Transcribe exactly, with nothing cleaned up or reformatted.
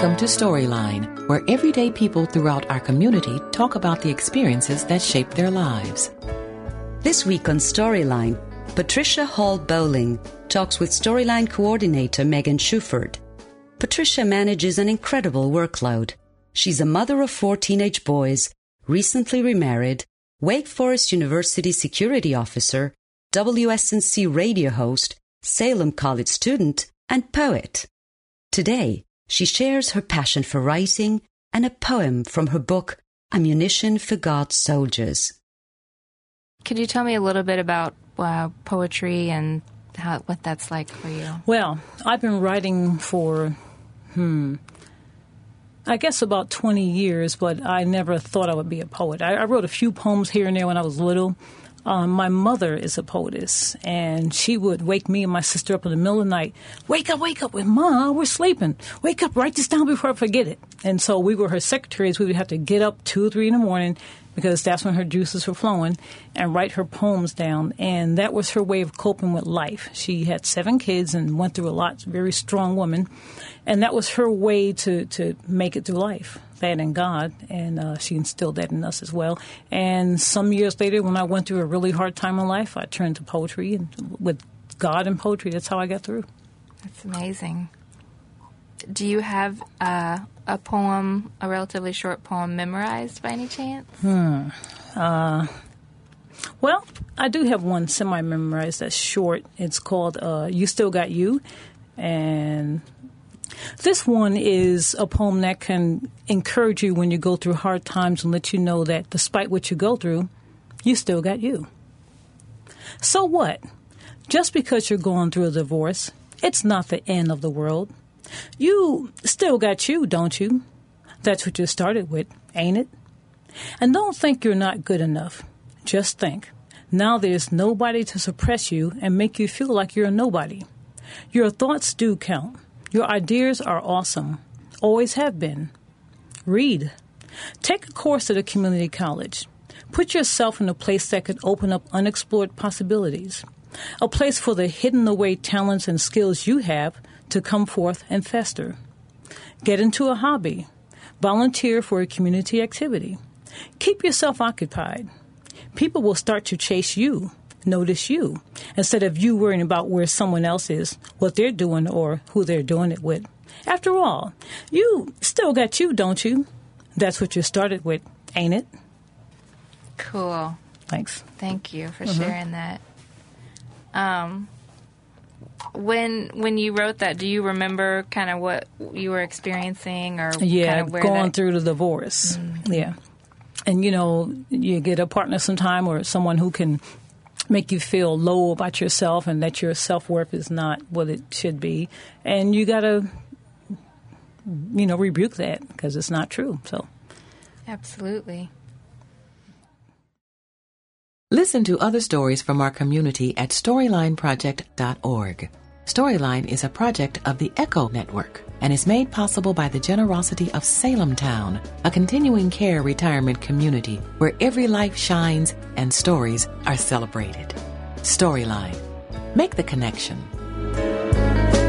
Welcome to Storyline, where everyday people throughout our community talk about the experiences that shape their lives. This week on Storyline, Patricia Hall Bowling talks with Storyline coordinator Megan Shuford. Patricia manages an incredible workload. She's a mother of four teenage boys, recently remarried, Wake Forest University security officer, W S N C radio host, Salem College student, and poet. Today, she shares her passion for writing and a poem from her book, Ammunition for God's Soldiers. Could you tell me a little bit about uh, poetry and how what that's like for you? Well, I've been writing for, hmm, I guess about twenty years, but I never thought I would be a poet. I, I wrote a few poems here and there when I was little. Um, my mother is a poetess, and she would wake me and my sister up in the middle of the night. Wake up, wake up. With Ma, we're sleeping. Wake up, write this down before I forget it. And so we were her secretaries. We would have to get up two or three in the morning, because that's when her juices were flowing, and write her poems down. And that was her way of coping with life. She had seven kids and went through a lot, very strong woman. And that was her way to, to make it through life, that and God. And uh, she instilled that in us as well. And some years later, when I went through a really hard time in life, I turned to poetry. And with God and poetry, that's how I got through. That's amazing. Do you have uh, a poem, a relatively short poem, memorized by any chance? Hmm. Uh, well, I do have one semi-memorized that's short. It's called uh, You Still Got You. And this one is a poem that can encourage you when you go through hard times and let you know that despite what you go through, you still got you. So what? Just because you're going through a divorce, it's not the end of the world. You still got you, don't you? That's what you started with, ain't it? And don't think you're not good enough. Just think. Now there's nobody to suppress you and make you feel like you're a nobody. Your thoughts do count. Your ideas are awesome. Always have been. Read. Take a course at a community college. Put yourself in a place that could open up unexplored possibilities. A place for the hidden away talents and skills you have to come forth and fester. Get into a hobby. Volunteer for a community activity. Keep yourself occupied. People will start to chase you, notice you, instead of you worrying about where someone else is, what they're doing, or who they're doing it with. After all, you still got you, don't you? That's what you started with, ain't it? Cool. Thanks. Thank you for Mm-hmm. sharing that. Um, when when you wrote that, do you remember kind of what you were experiencing, or yeah, kind of where going that... through the divorce? Mm-hmm. Yeah, and you know, you get a partner sometime or someone who can make you feel low about yourself and that your self-worth is not what it should be, and you got to, you know, rebuke that because it's not true. So, absolutely. Listen to other stories from our community at storyline project dot org. Storyline is a project of the Echo Network and is made possible by the generosity of Salem Town, a continuing care retirement community where every life shines and stories are celebrated. Storyline. Make the connection.